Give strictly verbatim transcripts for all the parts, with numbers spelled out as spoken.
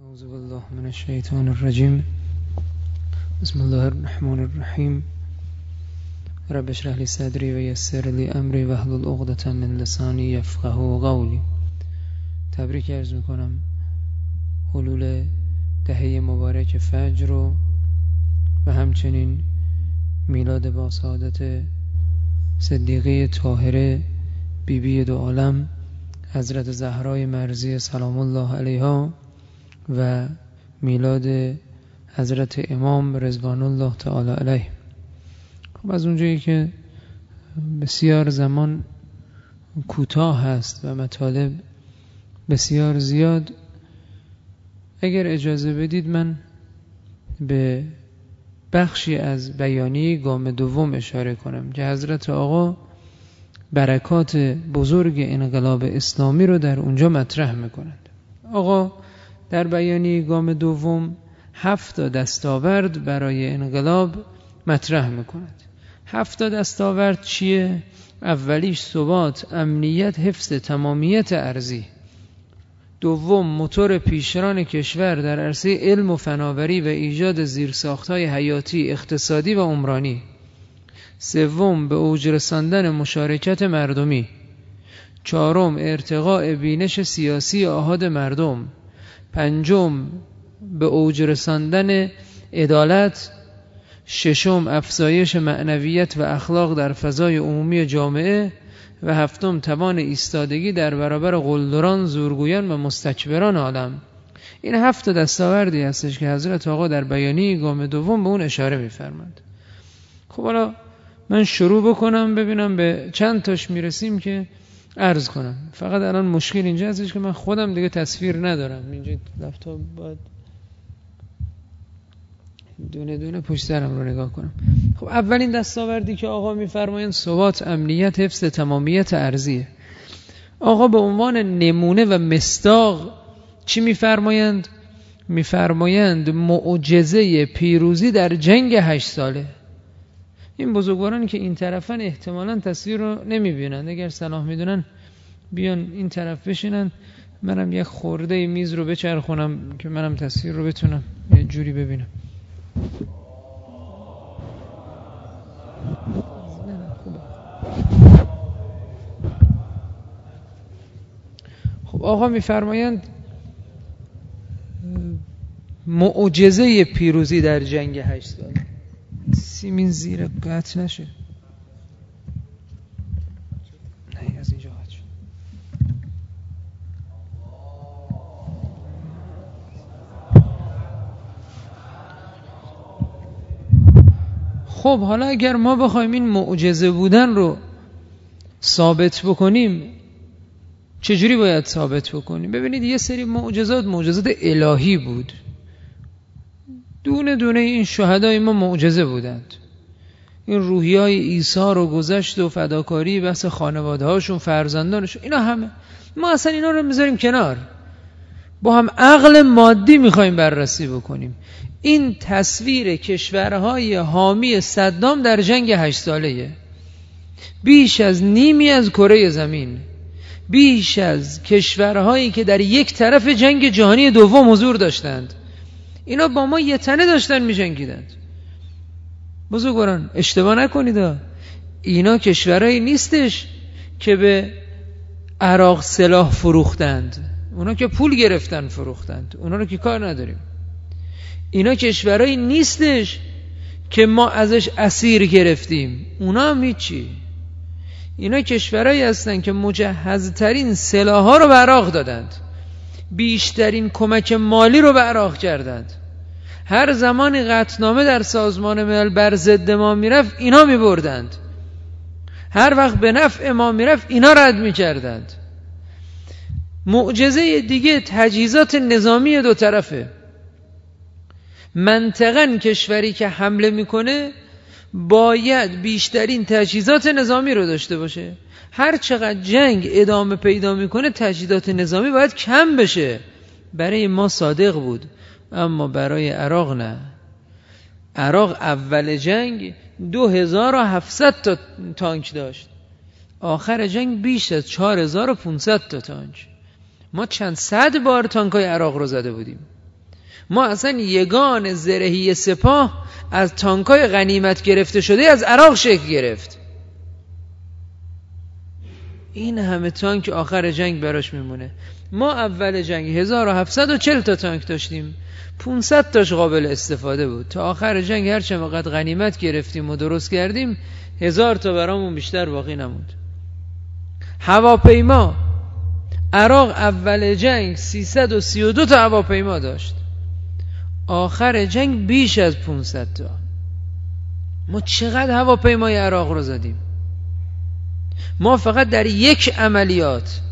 اعوذ بالله من الشیطان الرجیم. بسم الله الرحمن الرحیم. رب اشرح لی صدری و یسر لی امری واحلل عقدة من لسانی یفقهوا قولی. تبریک عرض میکنم حلول دهه مبارک فجر رو و همچنین میلاد با سعادت صدیقه طاهره بیبی دو عالم حضرت زهرای مرضی سلام الله علیها و میلاد حضرت امام رضوان الله تعالی علیه. خب از اونجایی که بسیار زمان کوتاه هست و مطالب بسیار زیاد، اگر اجازه بدید من به بخشی از بیانیه گام دوم اشاره کنم که حضرت آقا برکات بزرگ انقلاب اسلامی رو در اونجا مطرح میکنند. آقا در بیانیه گام دوم هفت دستاورد برای انقلاب مطرح میکنند. هفت دستاورد چیه؟ اولیش ثبات، امنیت، حفظ تمامیت ارضی. دوم موتور پیشران کشور در عرصه علم و فناوری و ایجاد زیرساخت‌های حیاتی، اقتصادی و عمرانی. سوم به اوج رساندن مشارکت مردمی. چهارم ارتقاء بینش سیاسی آحاد مردم. پنجم به اوج رساندن عدالت. ششم افزایش معنویت و اخلاق در فضای عمومی جامعه. و هفتم توان ایستادگی در برابر قلدران، زورگویان و مستکبران عالم. این هفت دستاوردی هستش که حضرت آقا در بیانیه گام دوم به اون اشاره می‌فرمایند. خب حالا من شروع بکنم ببینم به چند تاش میرسیم که عرض کنم. فقط الان مشکل اینجا هستش که من خودم دیگه تصویر ندارم. اینجا لپتاپ باید دونه دونه پشت سرم رو نگاه کنم. خب اولین دستاوردی که آقا میفرمایند ثبات، امنیت، حفظ تمامیت ارضیه. آقا به عنوان نمونه و مصداق چی میفرمایند؟ میفرمایند معجزه پیروزی در جنگ هشت ساله. این بزرگوارانی که این طرفن احتمالاً تصویر رو نمیبینند. اگر صلاح میدونن بیان این طرف بشینن، منم یک خورده میز رو بچرخونم که منم تصویر رو بتونم یه جوری ببینم. خب آقا میفرمایند معجزه پیروزی در جنگ هشت سال. سیمین زیر قطع نشه. نه از اینجا قطع شد. خب حالا اگر ما بخوایم این معجزه بودن رو ثابت بکنیم، چجوری باید ثابت بکنیم؟ ببینید یه سری معجزات معجزات الهی بود. دونه دونه این شهدای ما معجزه بودند. این روحیای عیسی رو گذشت و فداکاری بس خانواده هاشون، فرزندانشون، اینا همه ما اصلا اینا رو میذاریم کنار. با هم عقل مادی میخوایم بررسی بکنیم. این تصویر کشورهای حامی صدام در جنگ هشت ساله‌ایه. بیش از نیمی از کره زمین، بیش از کشورهایی که در یک طرف جنگ جهانی دوم حضور داشتند، اینا با ما یه تنه داشتن می جنگیدند. بزرگواران اشتباه نکنید، اینا کشورهایی نیستش که به عراق سلاح فروختند. اونا که پول گرفتن فروختند. اونا رو که کار نداریم. اینا کشورهایی نیستش که ما ازش اسیر گرفتیم. اونا هم هیچی. اینا کشورهایی هستن که مجهزترین سلاح‌ها رو به عراق دادند. بیشترین کمک مالی رو به عراق کردند. هر زمان قطعنامه در سازمان ملل بر ضد ما میرفت، اینا میبردند. هر وقت به نفع ما میرفت، اینا رد میکردند. معجزه دیگه تجهیزات نظامی دو طرفه. منطقاً کشوری که حمله میکنه باید بیشترین تجهیزات نظامی رو داشته باشه. هر چقدر جنگ ادامه پیدا میکنه تجهیزات نظامی باید کم بشه. برای ما صادق بود، اما برای عراق نه. عراق اول جنگ دو هزار و هفتصد تا تانک داشت، آخر جنگ بیش از چهار هزار و پانصد تا تانک. ما چند صد بار تانکای عراق رو زده بودیم. ما اصلا یگان زرهی سپاه از تانکای غنیمت گرفته شده از عراق شکل گرفت. این همه تانک آخر جنگ براش میمونه. ما اول جنگ هزار و هفتصد و چهل تا تانک داشتیم، پانصد تاش قابل استفاده بود. تا آخر جنگ هر چقدر غنیمت گرفتیم و درست کردیم هزار تا برامون بیشتر باقی نموند. هواپیما عراق اول جنگ سیصد و سی و دو تا هواپیما داشت، آخر جنگ بیش از پانصد تا. ما چقدر هواپیمای عراق رو زدیم؟ ما فقط در یک عملیات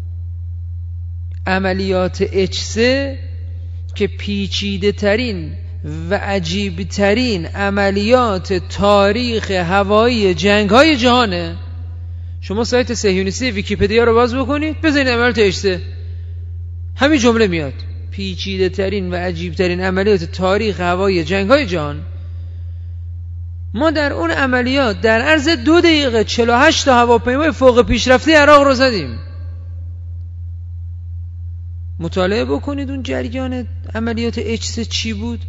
عملیات اچ سه که پیچیده ترین و عجیب ترین عملیات تاریخ هوایی جنگ های جهانه. شما سایت صهیونیستی ویکی‌پدیا رو باز بکنید، بزنید عملیات اچ سه، همین جمله میاد: پیچیده ترین و عجیب ترین عملیات تاریخ هوایی جنگ های جهان. ما در اون عملیات در عرض دو دقیقه چهل و هشت تا هواپیمای فوق پیشرفته عراق رو زدیم. مطالعه بکنید اون جریان عملیات اچ سه چی بود.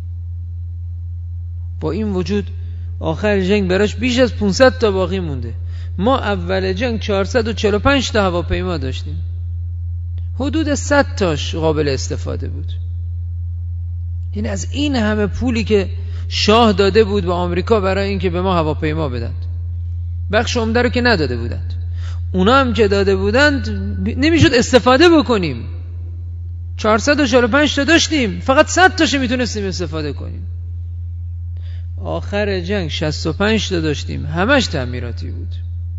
با این وجود آخر جنگ براش بیش از پانصد تا باقی مونده. ما اول جنگ چهارصد و چهل و پنج تا هواپیما داشتیم، حدود صد تاش قابل استفاده بود. این از این همه پولی که شاه داده بود به آمریکا برای اینکه به ما هواپیما بدند، بخش عمده رو که نداده بودند، اونا هم که داده بودند نمیشد استفاده بکنیم. چهارصد و چهل و پنج تا داشتیم، فقط صد تاش میتونستیم استفاده کنیم. آخر جنگ شصت و پنج تا داشتیم، همش تعمیراتی بود.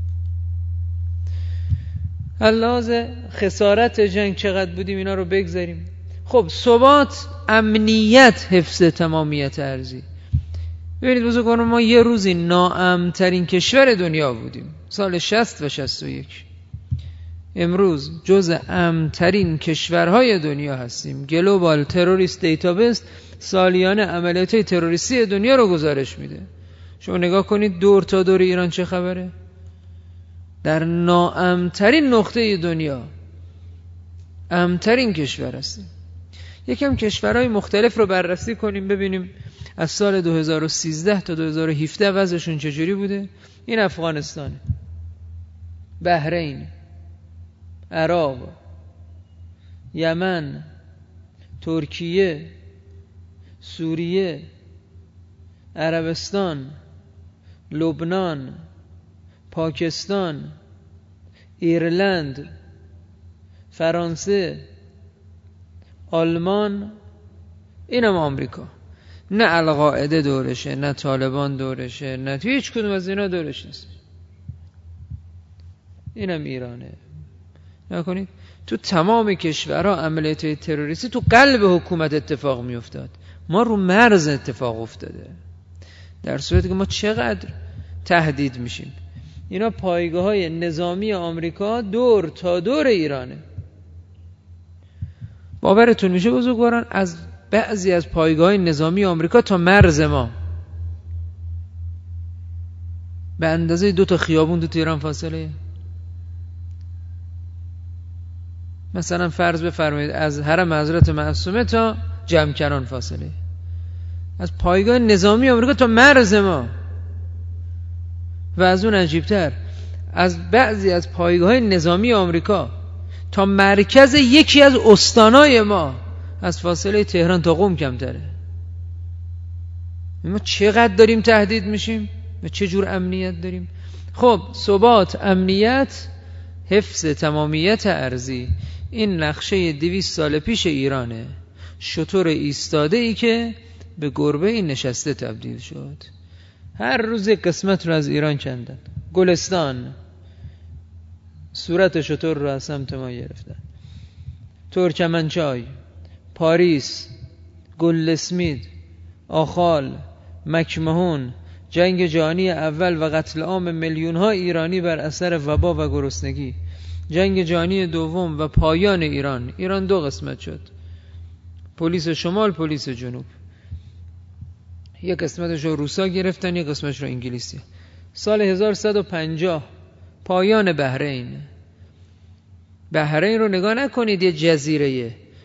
علاوه خسارت جنگ چقدر بودیم اینا رو بگذاریم. خب ثبات، امنیت، حفظ تمامیت ارضی. ببینید بزرگواران، ما یه روزی ناامن‌ترین کشور دنیا بودیم، سال شصت و شصت و یک. امروز جز امن‌ترین کشورهای دنیا هستیم. گلوبال تروریست دیتابیس سالیانه عملیات تروریستی دنیا رو گزارش میده. شما نگاه کنید دور تا دور ایران چه خبره؟ در ناامن‌ترین نقطه دنیا امن‌ترین کشور هستیم. یکم کشورهای مختلف رو بررسی کنیم ببینیم از سال دو هزار و سیزده تا دو هزار و هفده وضعشون چجوری بوده. این افغانستان، بحرین، عراق، یمن، ترکیه، سوریه، عربستان، لبنان، پاکستان، ایرلند، فرانسه، آلمان، اینم آمریکا. نه القاعده دورشه، نه طالبان دورشه، نه تو هیچ کدوم از اینا دورش نیست. اینم ایرانه. نکنید تو تمام کشورها عملیات تروریستی تو قلب حکومت اتفاق می افتاد، ما رو مرز اتفاق افتاده. در صورتی که ما چقدر تهدید میشیم. اینا پایگاه های نظامی آمریکا دور تا دور ایرانه. باورتون میشه بزرگواران از بعضی از پایگاه های نظامی آمریکا تا مرز ما به اندازه دو تا خیابون دو تا ایران فاصله. مثلا فرض بفرمایید از حرم حضرت معصومه تا جمکران فاصله، از پایگاه نظامی آمریکا تا مرز ما. و از اون عجیبتر از بعضی از پایگاه نظامی آمریکا تا مرکز یکی از استانای ما از فاصله تهران تا قم کمتره. ما چقدر داریم تهدید میشیم و چه جور امنیت داریم. خب ثبات، امنیت، حفظ تمامیت ارضی، این نقشه دویست سال پیش ایرانه. شتر ایستاده ای که به گربه این نشسته تبدیل شد. هر روز قسمت رو از ایران کندن. گلستان صورت شتر رو از سمت ما گرفتن. ترکمنچای، پاریس، گلدسمید، آخال، مکمهون، جنگ جهانی اول و قتل عام میلیون ها ایرانی بر اثر وبا و گرسنگی، جنگ جهانی دوم و پایان ایران. ایران دو قسمت شد، پلیس شمال، پلیس جنوب. یک قسمتش رو روسا گرفتن، یک قسمتش رو انگلیسی. سال هزار و صد و پنجاه پایان بحرین. بحرین رو نگاه نکنید یه جزیره.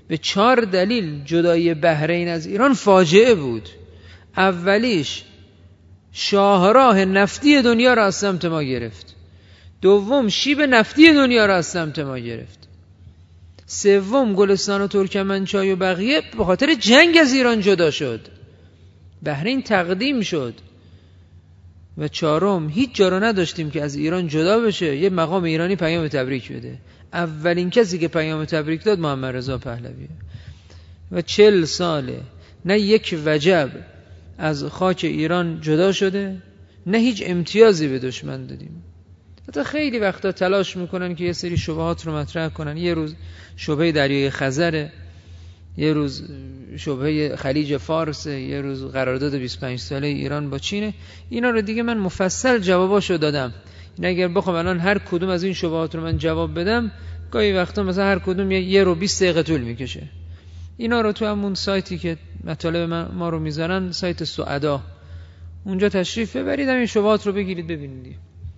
به چهار دلیل جدایی بحرین از ایران فاجعه بود. اولیش شاهراه نفتی دنیا را از سمت ما گرفت. دوم شیب نفتی دنیا را از سمت ما گرفت. سوم گلستان و ترکمنچای و بقیه به خاطر جنگ از ایران جدا شد. بحرین تقدیم شد. و چهارم هیچ جا رو نداشتیم که از ایران جدا بشه یه مقام ایرانی پیام تبریک بده. اولین کسی که پیام تبریک داد محمد رضا پهلویه. و چل ساله نه یک وجب از خاک ایران جدا شده، نه هیچ امتیازی به دشمن دادیم. حتی خیلی وقتا تلاش میکنن که یه سری شبهات رو مطرح کنن. یه روز شبهه دریای خزره، یه روز شبهه خلیج فارس، یه روز قرارداد بیست و پنج ساله ایران با چینه. اینا رو دیگه من مفصل جواباشو دادم. این اگر بخوام الان هر کدوم از این شبهات رو من جواب بدم، گاهی وقتا مثلا هر کدوم یه رو بیست دقیقه طول میکشه. اینا رو تو همون سایتی که مطالب ما رو میذارن، سایت سعدا، اونجا تشریف ببرید، این شبهات رو بگیرید ببینید.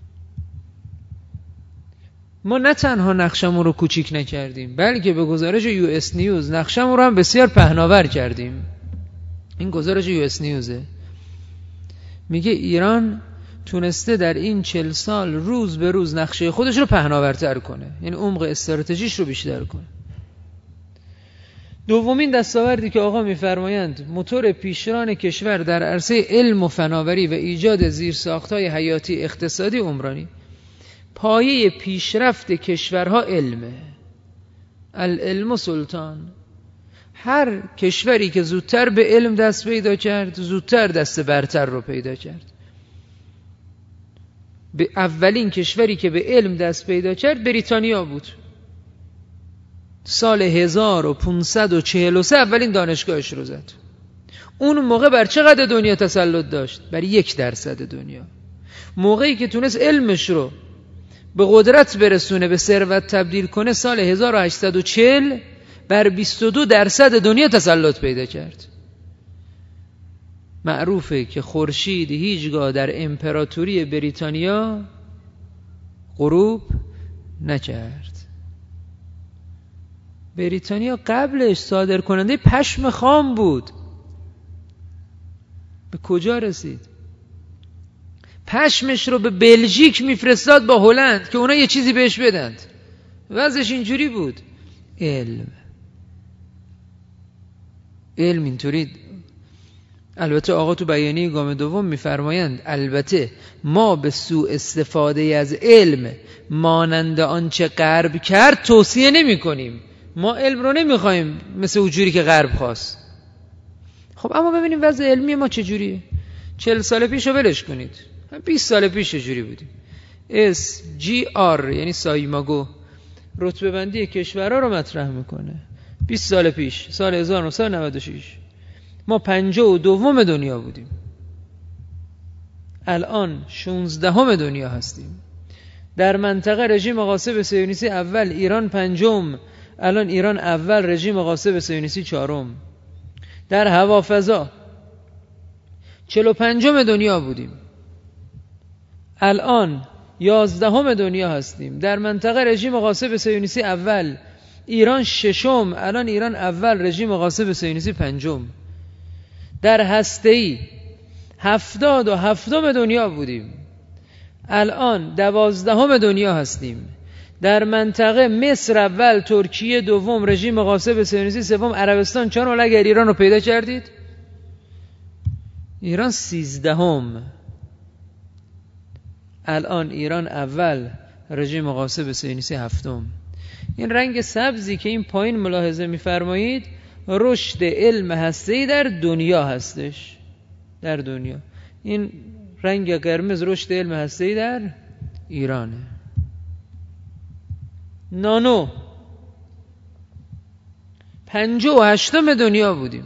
ما نه تنها نقشمون رو کوچیک نکردیم، بلکه به گزارش یو اس نیوز نقشمون رو هم بسیار پهناور کردیم. این گزارش یو اس نیوزه، میگه ایران تونسته در این چل سال روز به روز نقشه خودش رو پهناورتر کنه، یعنی عمق استراتژیش رو بیشتر کنه. دومین دستاوردی که آقا میفرمایند موتور پیشران کشور در عرصه علم و فناوری و ایجاد زیرساخت‌های حیاتی اقتصادی عمرانی. پایه پیشرفت کشورها علمه. العلم سلطان. هر کشوری که زودتر به علم دست پیدا کرد، زودتر دست برتر رو پیدا کرد. به اولین کشوری که به علم دست پیدا کرد بریتانیا بود. سال هزار و پانصد و چهل و سه اولین دانشگاهش رو زد. اون موقع بر چقدر دنیا تسلط داشت؟ بر یک درصد دنیا. موقعی که تونست علمش رو به قدرت برسونه، به ثروت تبدیل کنه، سال هزار و هشتصد و چهل بر بیست و دو درصد دنیا تسلط پیدا کرد. معروفه که خورشید هیچگاه در امپراتوری بریتانیا غروب نکرد. بریتانیا قبلش صادر کننده پشم خام بود. به کجا رسید؟ پشمش رو به بلژیک میفرستاد با هلند که اونا یه چیزی بهش بدند. وضعش اینجوری بود. علم علم اینطوری. البته آقا تو بیانیه گام دوم میفرمایند البته ما به سوء استفاده از علم مانند آنچه غرب کرد توصیه نمی کنیم. ما علم رو نمیخوایم مثل اونجوری که غرب خواست. خب اما ببینیم وضع علمی ما چجوریه. چهل سال پیش رو ولش کنید، بیست سال پیش چجوری بودیم. اس جی آر یعنی سایماگو رتبه بندی کشورها رو مطرح میکنه. بیست سال پیش، سال هزار و نهصد و نود و شش، ما پنجاه و دوم دنیا بودیم. الان شانزدهم دنیا هستیم. در منطقه رژیم غاصب صهیونیستی اول، ایران پنجم، الان ایران اول، رژیم غاصب صهیونیستی چهارم. در هوافضا چهل و پنجم دنیا بودیم، الان یازدهم دنیا هستیم. در منطقه رژیم غاصب صهیونیستی اول، ایران ششم، الان ایران اول، رژیم غاصب صهیونیستی پنجم. در هسته‌ای هفتاد و هفتم دنیا بودیم، الان دوازدهم دنیا هستیم. در منطقه مصر اول، ترکیه دوم، رژیم غاصب صهیونیستی سوم، عربستان چهارم. ولی اگر ایران رو پیدا کردید، ایران سیزدهم، الان ایران اول، رژیم غاصب صهیونیستی هفتم. این رنگ سبزی که این پایین ملاحظه می‌فرمایید رشد علم هسته‌ای در دنیا هستش. در دنیا. این رنگ قرمز رشد علم هسته‌ای در ایرانه. نانو پنجاه و هشتم دنیا بودیم،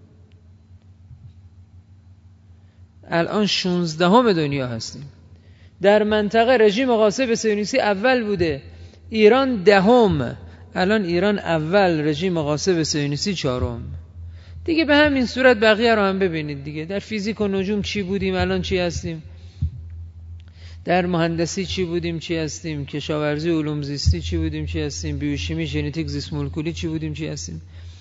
الان شانزدهم دنیا هستیم. در منطقه رژیم غاصب صهیونیستی اول بوده، ایران دهم، الان ایران اول، رژیم غاصب صهیونیستی چهارم. دیگه به همین صورت بقیه رو هم ببینید دیگه. در فیزیک و نجوم چی بودیم، الان چی هستیم. در مهندسی چی بودیم، چی هستیم. کشاورزی، علوم زیستی چی بودیم، چی هستیم. بیوشیمی، ژنتیک، زیست مولکولی چی بودیم، چی هستیم.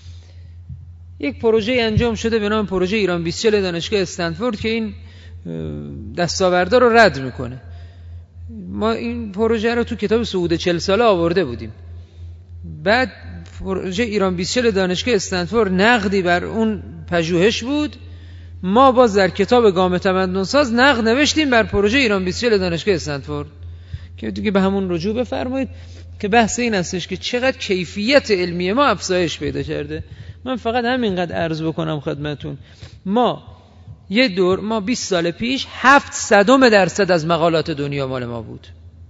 یک پروژه انجام شده به نام پروژه ایران بیست و چهل دانشگاه استنفورد که این دستاوردا رو رد میکنه. ما این پروژه رو تو کتاب صعود چهل ساله آورده بودیم. بعد پروژه ایران بیست و چهل دانشگاه استنفورد نقدی بر اون پژوهش بود. ما باز در کتاب گام تمدن ساز نقد نوشتیم بر پروژه ایران بیست و چهل دانشگاه استنفورد که دیگه به همون رجوع بفرمایید که بحث این هستش که چقدر کیفیت علمی ما افزایش پیدا کرده. من فقط همینقدر عرض بکنم خدمتون، ما یه دور ما بیست سال پیش هفت صدم درصد از مقالات دنیا مال ما بود.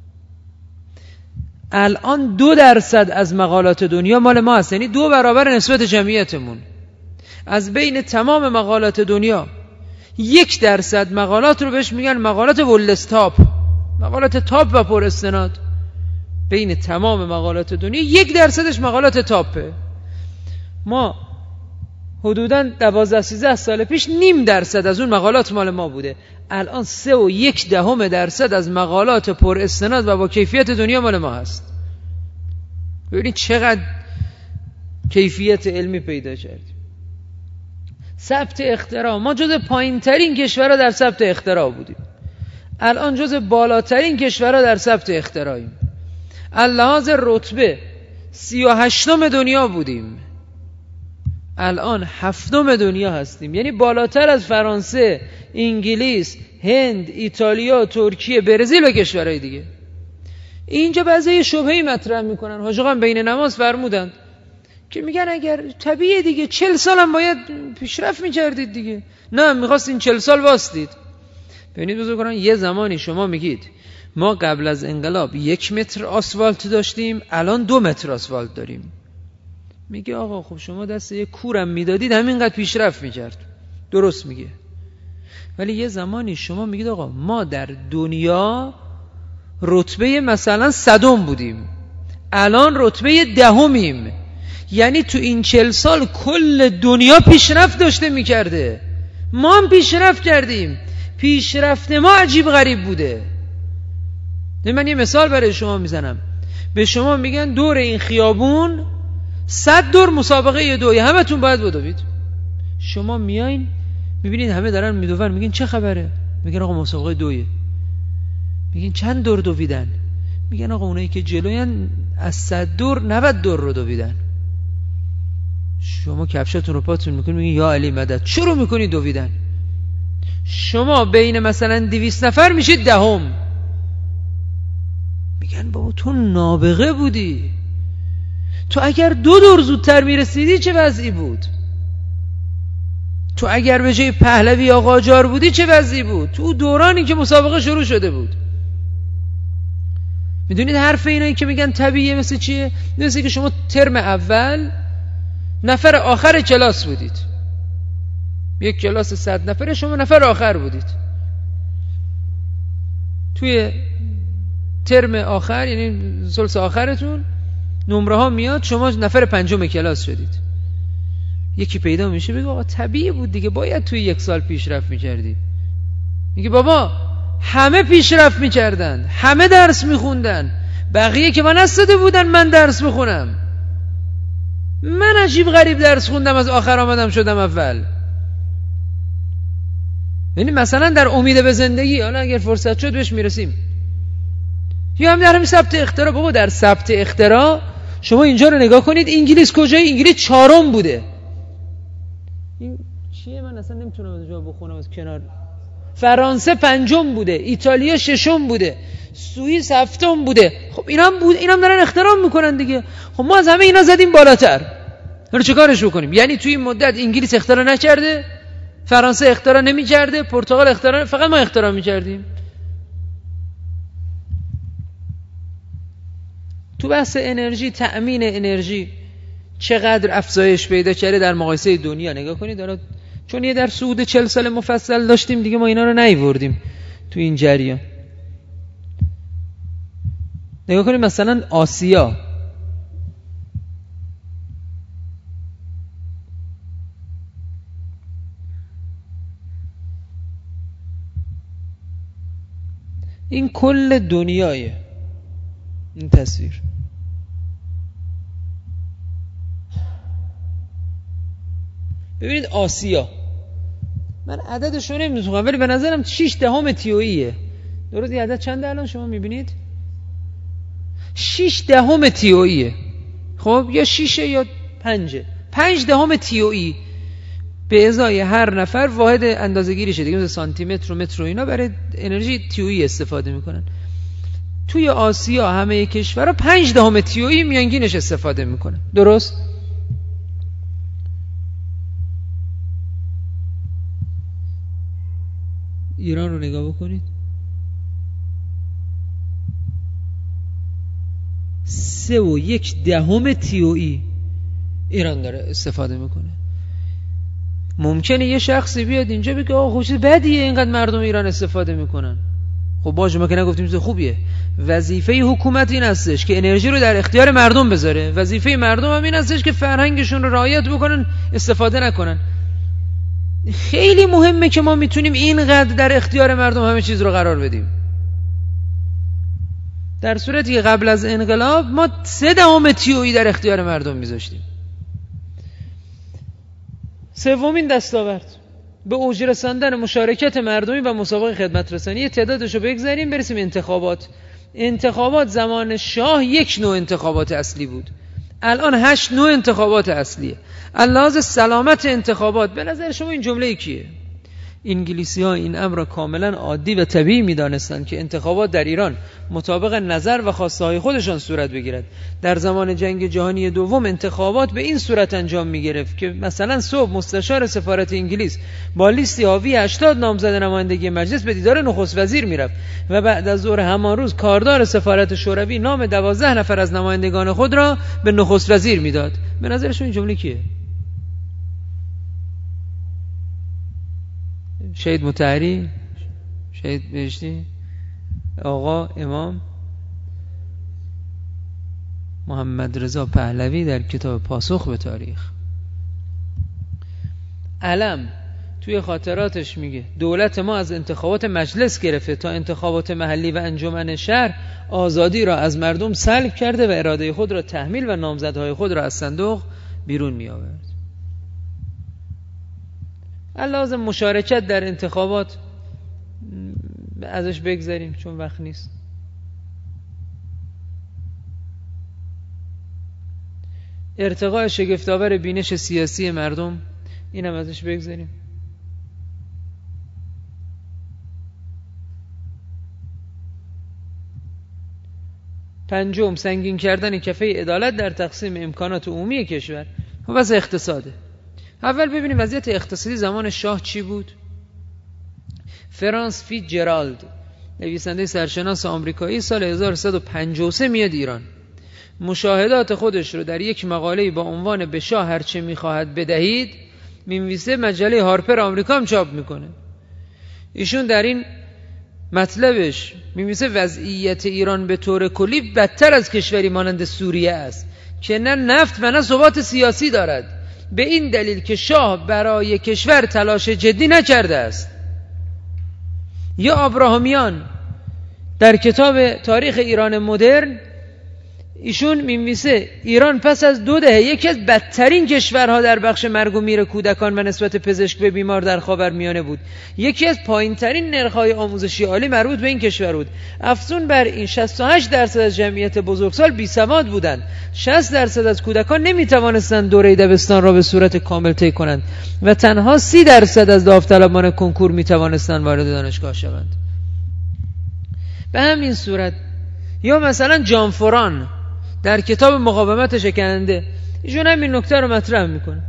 الان دو درصد از مقالات دنیا مال ما هست، یعنی دو برابر نسبت جمعیتمون. از بین تمام مقالات دنیا یک درصد مقالات رو بهش میگن مقالات ولستاپ، مقالات تاپ و پر استناد. بین تمام مقالات دنیا یک درصدش مقالات تاپه. ما حدوداً دوازده سیزده سال پیش نیم درصد از اون مقالات مال ما بوده. الان سه و یک دهم درصد از مقالات پر استناد و با کیفیت دنیا مال ما هست. ببینید چقدر کیفیت علمی پیدا کردیم. ثبت اختراع، ما جز پایین ترین کشورها در ثبت اختراع بودیم، الان جز بالاترین کشورها در ثبت اختراعیم. اللحاظ رتبه سی و هشتم دنیا بودیم، الان هفتم دنیا هستیم، یعنی بالاتر از فرانسه، انگلیس، هند، ایتالیا، ترکیه، برزیل و کشورهای دیگه. اینجا بعضی شبهه‌ای مطرح میکنن. حاج آقا بین نماز فرمودند که میگن اگر طبیعیه دیگه چهل سال هم باید پیشرفت میکردید دیگه، نه میخواستین چهل سال واسطید. ببینید بزرگواران، یه زمانی شما میگید ما قبل از انقلاب یک متر آسفالت داشتیم، الان دو متر آسفالت داریم. میگه آقا خب شما دست یک کورم میدادید همینقدر پیشرفت میکرد. درست میگه. ولی یه زمانی شما میگید آقا ما در دنیا رتبه مثلا صدم بودیم، الان رتبه دهمیم، یعنی تو این چهل سال کل دنیا پیشرفت داشته میکرده، ما هم پیشرفت کردیم. پیشرفت ما عجیب غریب بوده. من یه مثال برای شما میزنم. به شما میگن دور این خیابون صد دور مسابقه دوی، همه تون باید بدوید. شما میاین میبینید همه دارن میدوون، میگین چه خبره؟ میگن آقا مسابقه دویه. میگین چند دور دویدن؟ میگن آقا اونایی که جلوین از صد دور نود دور رو دویدن. شما کفشتون رو پاتون میکنید، میگین یا علی مدد، شروع میکنید دویدن. شما بین مثلا دویست نفر میشید دهم. میگن بابا تو نابغه بودی، تو اگر دو دور زودتر میرسیدی چه وضعی بود؟ تو اگر به جای پهلوی یا قاجار بودی چه وضعی بود؟ تو دورانی که مسابقه شروع شده بود. میدونید حرف اینایی که میگن طبیعیه مثل چیه؟ مثل که شما ترم اول نفر آخر کلاس بودید، یک کلاس صد نفره، شما نفر آخر بودید. توی ترم آخر یعنی ثلث آخرتون نمره ها میاد، شما نفر پنجم کلاس شدید. یکی پیدا میشه بگه آقا طبیعی بود دیگه، باید توی یک سال پیشرفت میکردی. میگه بابا همه پیشرفت میکردن، همه درس میخوندن، بقیه که من نستده بودن من درس بخونم. من عجیب غریب درس خوندم، از آخر آمدم شدم اول. یعنی مثلا در امید به زندگی، حالا اگر فرصت شد بهش میرسیم، یا هم در همین ثبت اختراع. بابا در ثبت اختراع شما اینجا رو نگاه کنید، انگلیس کجای؟ انگلیس چهارم بوده. این چیه؟ من اصلا نمیتونم از جا بخونم از کنار. فرانسه پنجم بوده، ایتالیا ششم بوده، سوئیس هفتم بوده. خب اینام بود، اینام دارن اختراع میکنن دیگه. خب ما از همه اینا زدیم بالاتر، حالا چه کارش بکنیم؟ یعنی توی این مدت انگلیس اختراع نکرده، فرانسه اختراع نمیکرده، پرتغال اختراع، فقط ما اختراع میکردیم. تو بحث انرژی، تأمین انرژی چقدر افزایش پیدا کرده در مقایسه دنیا. نگاه کنید، حالا چون یه در صعود چهل سال مفصل داشتیم دیگه، ما اینا رو نیوردیم تو این جریان. نگاه کنید مثلا آسیا، این کل دنیایه. این تصویر ببینید آسیا، من عددش رو نمیدونم ولی به نظرم شش دهم تیوئیه. درست این عدد چنده الان شما میبینید؟ شش دهم تیوئیه. خب یا شش یا پنجه، پنج دهم تیوئی به ازای هر نفر واحد اندازه‌گیریشه دیگه، مثل سانتی متر و متر و اینا برای انرژی تیوئی استفاده میکنن. توی آسیا همه کشورها پنج دهم تیوئی میانگینش استفاده میکنن. درست؟ ایران رو نگاه بکنید، سه و یک دهم تیوئی ایران داره استفاده میکنه. ممکنه یه شخصی بیاد اینجا بگه آقا خوشی بدیه اینقدر مردم ایران استفاده میکنن. خب باشه، ما که نگفتیم چیز خوبیه. وظیفه حکومت این هستش که انرژی رو در اختیار مردم بذاره، وظیفه مردم هم این هستش که فرهنگشون رو رعایت بکنن، استفاده نکنن. خیلی مهمه که ما میتونیم اینقدر در اختیار مردم همه چیز رو قرار بدیم. در صورتی که قبل از انقلاب ما سه دهم تیوئی در اختیار مردم میذاشتیم. سومین دستاورد به اوج رساندن مشارکت مردمی و مسابقه خدمت رسانی. تعدادش رو بگذاریم برسیم انتخابات. انتخابات زمان شاه یک نوع انتخابات اصلی بود، الان هشت نوع انتخابات اصلیه. علاوه سلامت انتخابات، به نظر شما این جمله کیه؟ انگلیسی ها این امر را کاملا عادی و طبیعی می‌دانستند که انتخابات در ایران مطابق نظر و خواسته های خودشان صورت بگیرد. در زمان جنگ جهانی دوم انتخابات به این صورت انجام می‌گرفت که مثلا صبح مستشار سفارت انگلیس با لیستی حاوی هشتاد نامزد نمایندگی مجلس به دیدار نخست وزیر می‌رفت و بعد از ظهر همان روز کاردار سفارت شوروی نام دوازده نفر از نمایندگان خود را به نخست وزیر میداد. به نظر شما این جمله کیه؟ شهید مطهری، شهید بهشتی، آقا امام محمد رضا پهلوی در کتاب پاسخ به تاریخ. علم توی خاطراتش میگه دولت ما از انتخابات مجلس گرفته تا انتخابات محلی و انجمن شهر آزادی را از مردم سلب کرده و اراده خود را تحمیل و نامزدهای خود را از صندوق بیرون می آورد. علاوه مشارکت در انتخابات ازش بگذاریم چون وقت نیست. ارتقاء شگفت‌آور بینش سیاسی مردم، اینم ازش بگذاریم. پنجم، سنگین کردن کفه عدالت در تقسیم امکانات عمومی کشور. وضع اقتصاده. اول ببینیم وضعیت اقتصادی زمان شاه چی بود. فرانس فیتزجرالد، نویسنده سرشناس آمریکایی، سال هزار و سیصد و پنجاه و سه میاد ایران. مشاهدات خودش رو در یک مقاله با عنوان به شاه هرچه میخواهد بدهید می‌نویسه، مجله هارپر آمریکا هم چاپ میکنه. ایشون در این مطلبش می‌نویسه وضعیت ایران به طور کلی بدتر از کشوری مانند سوریه است که نه نفت و نه ثبات سیاسی دارد، به این دلیل که شاه برای کشور تلاش جدی نکرده است. یا ابراهامیان در کتاب تاریخ ایران مدرن ایشون می‌نویسه ایران پس از دو دهه یکی از بدترین کشورها در بخش مرگ و میر کودکان و نسبت پزشک به بیمار در خاورمیانه بود. یکی از پایین‌ترین نرخ‌های آموزشی عالی مربوط به این کشور بود. افزون بر این شصت و هشت درصد از جمعیت بزرگسال بیسواد بودند. شصت درصد از کودکان نمی‌توانستند دوره دبستان را به صورت کامل طی کنند و تنها سی درصد از داوطلبان کنکور می‌توانستند وارد دانشگاه شوند. به همین صورت یا مثلا جان فوران در کتاب مقاومت شکننده ایشون هم این نکته رو مطرح میکنه.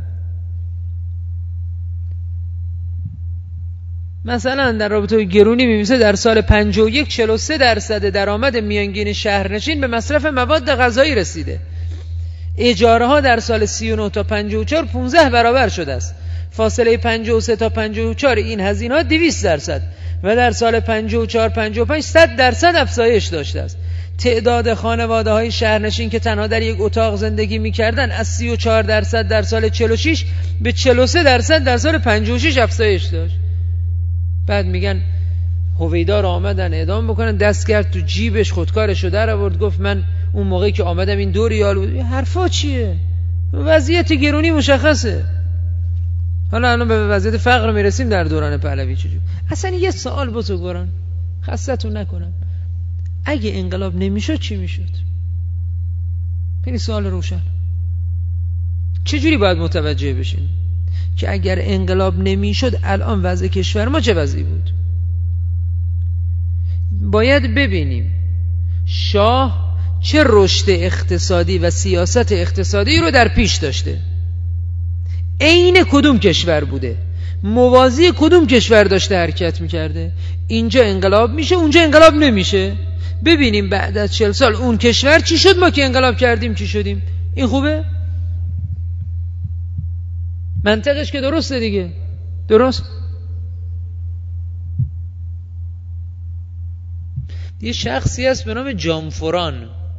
مثلا در رابطه با گرونی می‌نویسه در سال پنجاه و یک چهل و سه درصد درآمد میانگین شهرنشین به مصرف مواد غذایی رسیده. اجاره ها در سال سی و نه تا پنجاه و چهار پانزده برابر شده است. فاصله پنجاه و سه تا پنجاه و چهار این هزینه ها دویست درصد و در سال پنجاه و چهار پنجاه و پنج صد درصد افزایش داشته است. تعداد خانواده های شهرنشین که تنها در یک اتاق زندگی می‌کردند از سی و چهار درصد در سال چهل و شش به چهل و سه درصد در سال پنجاه و شش افزایش داشت. بعد میگن هویدا رو آمدن اعدام بکنن، دست کرد تو جیبش، خودکارشو در آورد، گفت من اون موقعی که آمدم این دو ریال بود. حرفا چیه؟ وضعیت گرونی مشخصه. حالا الان به وضعیت فقر میرسیم در دوران پهلوی چجور. اصلا یه سوال بزرگواران خستتون نکنم، اگه انقلاب نمیشد چی میشد؟ خیلی سوال روشن. چجوری باید متوجه بشین که اگر انقلاب نمیشد الان وضع کشور ما چه وضعی بود؟ باید ببینیم شاه چه رشد اقتصادی و سیاست اقتصادی رو در پیش داشته، عین کدوم کشور بوده، موازی کدوم کشور داشته حرکت میکرده. اینجا انقلاب میشه، اونجا انقلاب نمیشه. ببینیم بعد از چهل سال اون کشور چی شد، ما که انقلاب کردیم چی شدیم. این خوبه؟ منطقش که درسته دیگه. درست؟ یه شخصی هست به نام جانفران.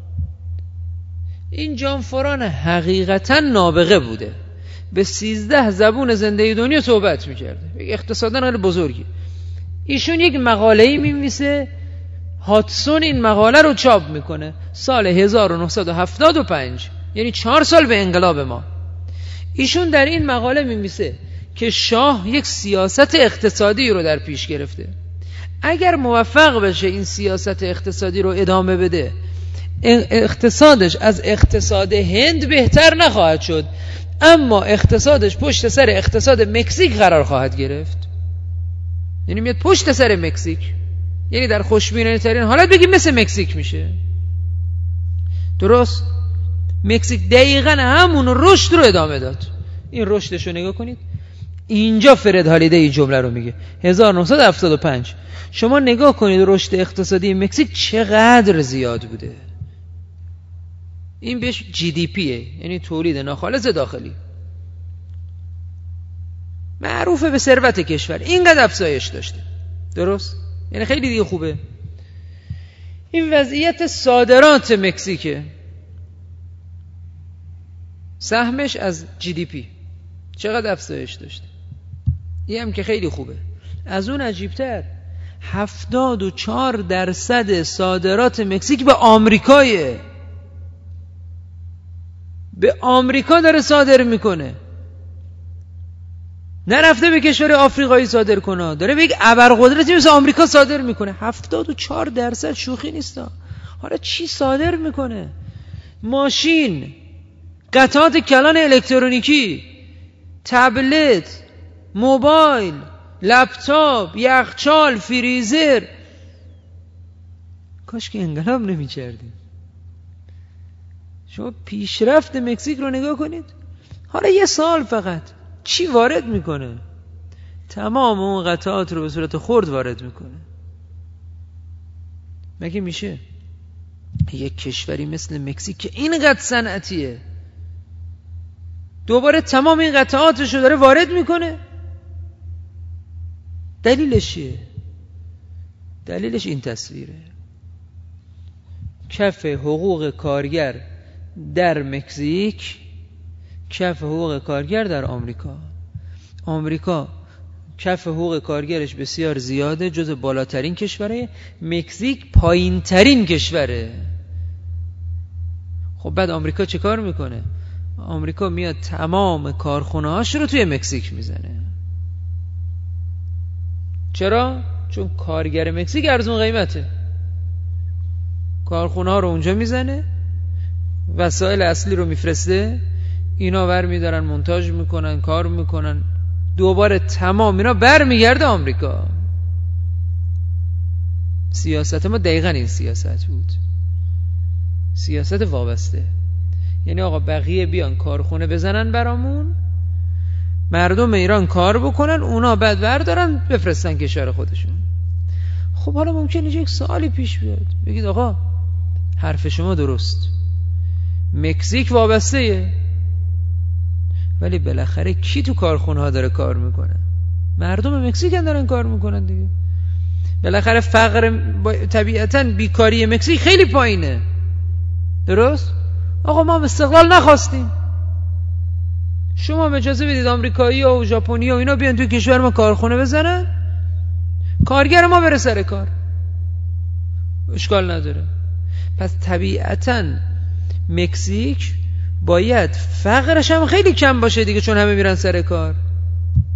این جانفران حقیقتا نابغه بوده، به سیزده زبون زنده دنیا صحبت میکرده، اقتصاداً خیلی بزرگی. ایشون یک مقاله‌ای می‌نویسه، هاتسون این مقاله رو چاپ میکنه سال هزار و نهصد و هفتاد و پنج، یعنی چهار سال به انقلاب ما. ایشون در این مقاله می‌نویسه که شاه یک سیاست اقتصادی رو در پیش گرفته، اگر موفق بشه این سیاست اقتصادی رو ادامه بده، اقتصادش از اقتصاد هند بهتر نخواهد شد، اما اقتصادش پشت سر اقتصاد مکزیک قرار خواهد گرفت. یعنی میاد پشت سر مکزیک، یعنی در خوشبینانه ترین حالت بگیم مثل مکزیک میشه. درست؟ مکزیک دقیقاً همون رشد رو ادامه داد. این رشدش رو نگاه کنید. اینجا فرد هالیده این جمله رو میگه هزار و نهصد و هفتاد و پنج. شما نگاه کنید رشد اقتصادی مکزیک چقدر زیاد بوده. این بهش جی دی پیه، یعنی تولید ناخالص داخلی، معروفه به ثروت کشور، اینقدر افزایش داشته. درست؟ یعنی خیلی دیگه خوبه. این وضعیت صادرات مکزیکه، سهمش از جی دی پی چقدر افزایش داشته. این هم که خیلی خوبه. از اون عجیبتر هفتاد و چهار درصد صادرات مکزیک به آمریکایه، به آمریکا داره صادر میکنه، نرفته به کشور آفریقایی صادر کنه، داره به یک ابرقدرتی مثل آمریکا صادر میکنه. هفتاد و چهار درصد شوخی نیستا. حالا چی صادر میکنه؟ ماشین، قطعات کلان الکترونیکی، تبلت، موبایل، لپتاپ، یخچال، فریزر. کاش که انقلاب نمی کردیم. شما پیشرفت مکزیک رو نگاه کنید. حالا یه سال فقط چی وارد میکنه؟ تمام اون قطعات رو به صورت خرد وارد میکنه. مگه میشه یک کشوری مثل مکزیک که اینقدر صنعتیه دوباره تمام این قطعاتش رو داره وارد میکنه؟ دلیلش چیه؟ دلیلش این تصویره. کف حقوق کارگر در مکزیک، کف حقوق کارگر در آمریکا. آمریکا کف حقوق کارگرش بسیار زیاده، جز بالاترین کشوره. مکزیک پایین ترین کشوره. خب بعد آمریکا چه کار میکنه؟ آمریکا میاد تمام کارخونه هاش رو توی مکزیک میزنه. چرا؟ چون کارگر مکزیک ارزون قیمته. کارخونه ها رو اونجا میزنه، وسایل اصلی رو میفرسته، اینا ور میدارن، مونتاژ میکنن، کار میکنن، دوباره تمام اینا بر میگرده آمریکا. سیاست ما دقیقاً این سیاست بود، سیاست وابسته. یعنی آقا بقیه بیان کارخونه بزنن برامون، مردم ایران کار بکنن، اونا بعد بردارن بفرستن کشور خودشون. خب حالا ممکنه یک سوالی پیش بیاد، بگید آقا حرف شما درست، مکزیک وابسته‌ایه، ولی بالاخره کی تو کارخونه ها داره کار میکنه؟ مردم مکزیک هم دارن کار میکنن دیگه. بالاخره فقر طبیعتاً بیکاری مکزیک خیلی پایینه. درست؟ آقا ما استقلال نخواستیم، شما اجازه بدید آمریکایی ها و ژاپنی ها و اینا بیان توی کشور ما کارخونه بزنن، کارگر ما بره سر کار، اشکال نداره. پس طبیعتاً مکزیک باید فقرش هم خیلی کم باشه دیگه، چون همه میرن سر کار.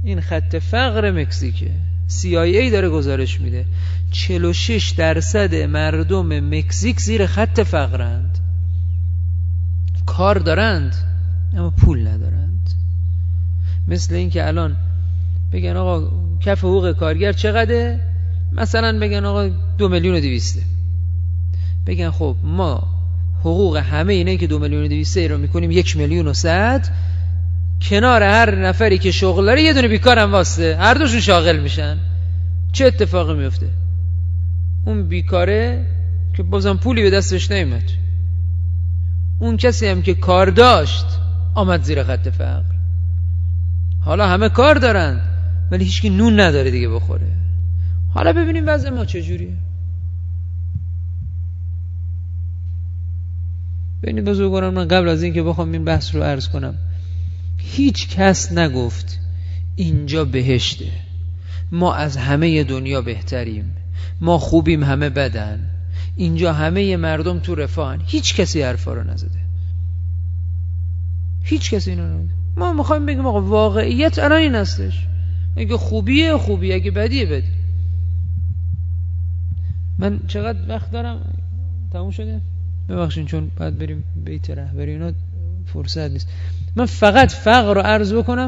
این خط فقر مکزیکه. سی آی ای داره گزارش میده چهل و شش درصد مردم مکزیک زیر خط فقرند. کار دارند اما پول ندارند. مثل این که الان بگن آقا کف حقوق کارگر چقدره؟ مثلا بگن آقا دو میلیون و دویسته. بگن خب ما حقوق همه اینه که دو میلیون و دویسته رو میکنیم یک میلیون و صد، کنار هر نفری که شغل داره یه دونه بیکارم واسه، هر دوشون شاغل میشن. چه اتفاقی میفته؟ اون بیکاره که بازم پولی به دستش نیامد، اون کسی هم که کار داشت آمد زیر خط فقر. حالا همه کار دارن ولی هیچکی نون نداره دیگه بخوره. حالا ببینیم وضع ما چجوریه. ببینید بزرگواران، من قبل از این که بخوام این بحث رو عرض کنم، هیچ کس نگفت اینجا بهشته، ما از همه دنیا بهتریم، ما خوبیم همه بدن، اینجا همه مردم تو رفاهن. هیچ کسی حرفا رو نزده، هیچ کسی اینو نزده. ما میخوایم بگیم آقا واقعیت الان این هستش، اگه خوبیه خوبیه، اگه بدیه بدی. من چقدر وقت دارم؟ تموم شده؟ ببخشید چون باید بریم بیت رهبری، اینا فرصت نیست. من فقط فقر رو عرض بکنم.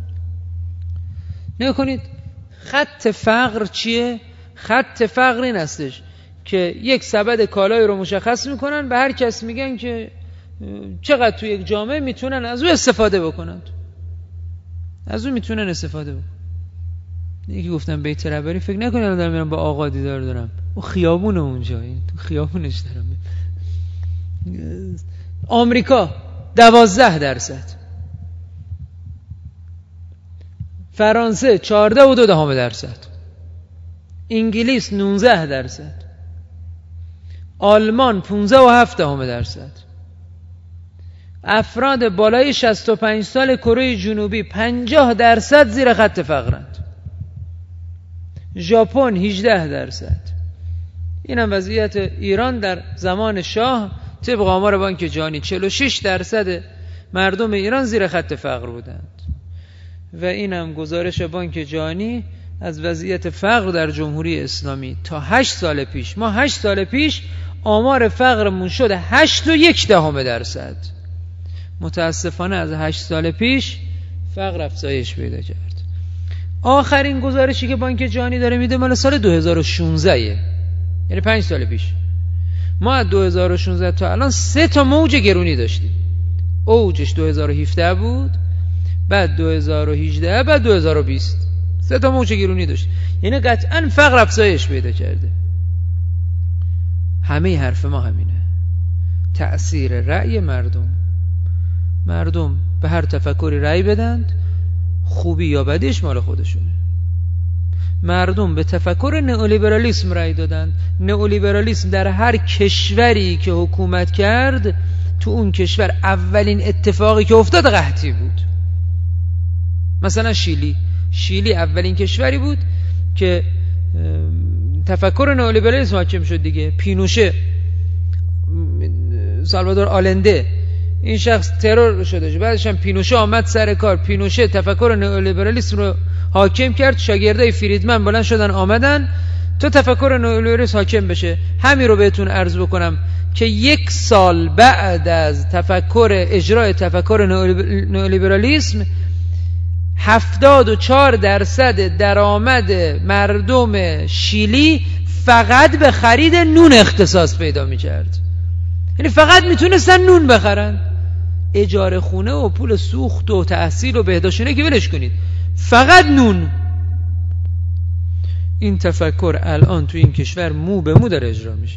نگاه کنید خط فقر چیه؟ خط فقر این هستش که یک سبد کالایی رو مشخص میکنن، به هر کس میگن که چقدر تو یک جامعه میتونن از او استفاده بکنن، از او میتونن استفاده بکنن. یکی گفتم بیت رهبری، فکر نکنید الان دارم میرم با آقا دیدار دارم، او خیابون اونجا، این تو خیابونش دارم. آمریکا دوازده درصد، فرانسه چهارده و دو دهم درصد، انگلیس نوزده درصد، آلمان پونزده و هفت دهم درصد، افراد بالای شصت و پنج سال کره جنوبی پنجاه درصد زیر خط فقرند، ژاپن هجده درصد. اینم وضعیت ایران در زمان شاه طبق آمار بانک جهانی. چهل و شش درصد مردم ایران زیر خط فقر بودند و اینم گزارش بانک جهانی از وضعیت فقر در جمهوری اسلامی تا هشت سال پیش. ما هشت سال پیش آمار فقرمون شد هشت و یک دهم درصد. متاسفانه از هشت سال پیش فقر افزایش پیدا کرد. آخرین گزارشی که بانک جهانی داره میده مال سال دو هزار و شانزده، یعنی پنج سال پیش. ما از دو هزار و شانزده تا الان سه تا موج گرونی داشتیم. اوجش دو هزار و هفده بود، بعد دو هزار و هجده، بعد دو هزار و بیست. سه تا موج گرونی داشت، یعنی قطعا فقر افزایش پیدا کرده. همه حرف ما همینه، تأثیر رأی مردم. مردم به هر تفکری رأی بدند، خوبی یا بدیش مال خودشونه. مردم به تفکر نئولیبرالیسم رأی دادند. نئولیبرالیسم در هر کشوری که حکومت کرد، تو اون کشور اولین اتفاقی که افتاد قحطی بود. مثلا شیلی شیلی اولین کشوری بود که تفکر نئولیبرالیسم حاکم شد دیگه. پینوشه، سالوادور آلنده، این شخص ترور شده، بعدش هم پینوشه آمد سر کار. پینوشه تفکر نئولیبرالیسم رو حاکم کرد، شاگردای فریدمن بلند شدن آمدن تا تفکر نئولیبرالیسم حاکم بشه. همین رو بهتون عرض بکنم که یک سال بعد از تفکر اجرای تفکر نئولیبرالیسم هفتاد و چهار درصد درآمد مردم شیلی فقط به خرید نون اختصاص پیدا می‌کرد. یعنی فقط میتونستن نون بخرن. اجاره خونه و پول سوخت و تحصیل و بهداشتونه که ولش کنید، فقط نون. این تفکر الان تو این کشور مو به مو داره اجرا میشه.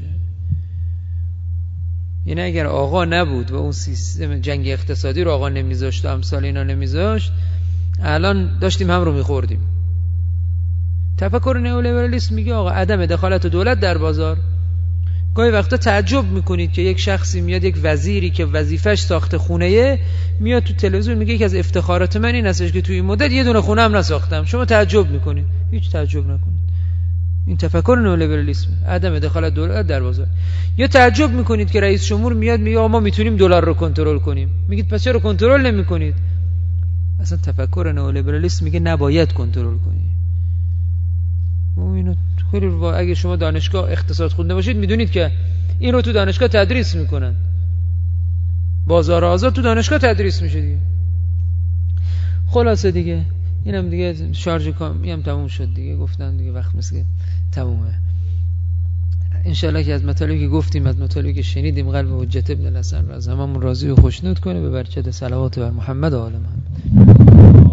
یعنی اگر آقا نبود و اون سیستم جنگ اقتصادی رو آقا نمیذاشت و امثال اینا نمیذاشت، الان داشتیم هم رو میخوردیم. تفکر نئولیبرالیسم میگه آقا عدم دخالت دولت در بازار. گاهی وقتا تعجب میکنید که یک شخصی میاد، یک وزیری که وظیفش ساخت خونه‌ایه، میاد تو تلویزیون میگه که از افتخارات من این هستش که توی این مدت یه دونه خونه هم نساختم. شما تعجب میکنید؟ هیچ تعجب نکنید. این تفکر نئولیبرالیسم، عدم دخالت دولت در بازار. یا تعجب میکنید که رئیس جمهور میاد میگه ما میتونیم دلار رو کنترل کنیم. میگید پس چرا کنترل نمیکنید؟ اصلا تفکر نئولیبرالیسم میگه نباید کنترل کنی. ما اینو خیلی رو اگه شما دانشگاه اقتصاد خونده باشید میدونید که این رو تو دانشگاه تدریس میکنن. بازار آزاد تو دانشگاه تدریس میشه دیگه. خلاصه دیگه اینم دیگه شارژ کامی هم تموم شد دیگه، گفتم دیگه وقت مثل تمومه. انشالله که از مطالبی که گفتیم، از مطالبی که شنیدیم، قلب حجت ابن الحسن را از هممون راضی و خوشنود کنه به برکت صلوات بر محمد و آل محمد.